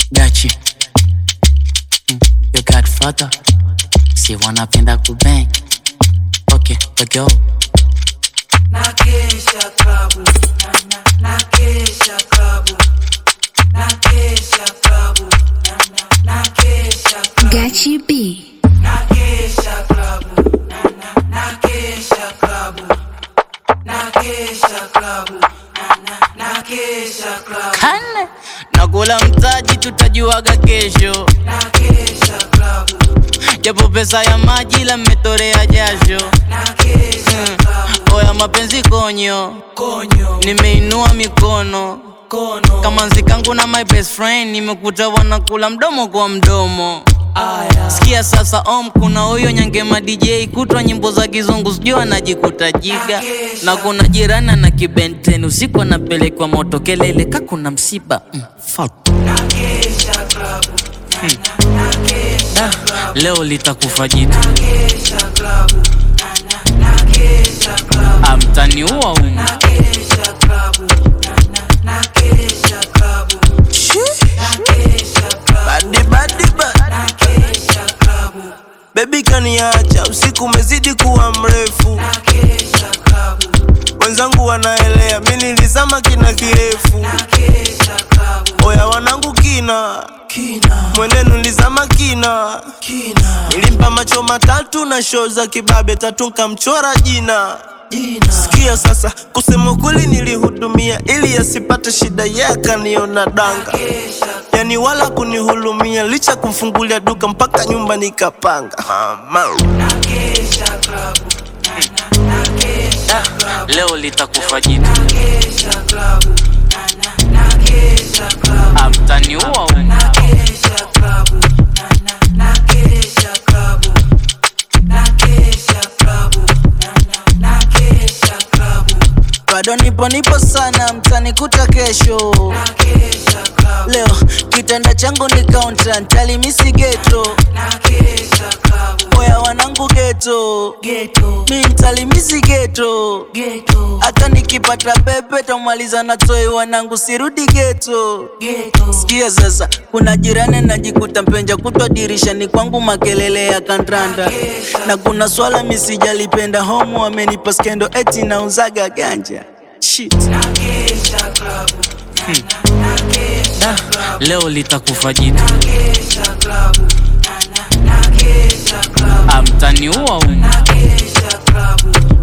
Gachi, your godfather. Si wanapenda kubang. Okay, let's go. Nakesha klabu, nakesha klabu, nakesha klabu, nakesha klabu. Gachi B. Nakesha klabu, nakesha klabu, nakesha klabu, nakesha klabu. Kane nakula mtaji, tutajuaga kesho. Nakesha klabu, Japo pesa ya maji la mmetorea jasho. nakesha klabu, Oya mapenzi konyo, konyo, nimeinua mikono kono. kama nzikangu na my best friend, nimekuta wanakula mdomo kwa mdomo. Aya, Sikia sasa kuna huyo Nyangema DJ kutwa nyimbo za kizungu sijua anajikuta jiga. Na kuna jirani na kibenten usiku anapelekwa moto kelele kakuna msiba. Fuck. nakesha klabu, nakesha klabu, Leo litakufa jitu. nakesha klabu, nakesha klabu, Amtaniua umu. nakesha klabu, nakesha klabu, nakesha klabu, Badi nakesha klabu, baby kaniacha, usiku umezidi kuwa mrefu. nakesha klabu, Wenzangu wanaelea, mimi nilizama kina kirefu. nakesha klabu, Oya wanangu kina, mwenenu nilizama kina. Nilimpa macho matatu na show za kibabe tatu nkamchora jina. Sikia sasa, kusema kweli nilihudumia ili asipate shida yake niona danga. Yani wala kunihulumia licha kumfungulia duka mpaka nyumba nikapanga. Mama, nakesha klabu, nakesha klabu, Leo litakufa jitu. nakesha klabu, nakesha klabu, Amtaniua umu. nakesha klabu, nakesha klabu, nakesha klabu, nakesha klabu, bado nipo sana, mtanikuta kesho. nakesha klabu, Leo kitanda changu ni counter, ntalimisi ghetto. nakesha klabu, Oya wanangu ghetto, ghetto, mi ntalimisi ghetto. ghetto, Hata nikipata pepe tamaliza na toi wanangu sirudi ghetto. ghetto, Sikia sasa, kuna jirani najikuta mpenja kutwa dirishani kwangu makelele ya kandanda. Na kuna swala misijalipenda homo amenipa skendo eti nauzaga ganja. Shit. nakesha klabu, nakesha klabu, Leo litakufa jitu. nakesha klabu, nakesha klabu, Amtaniua umu. nakesha klabu,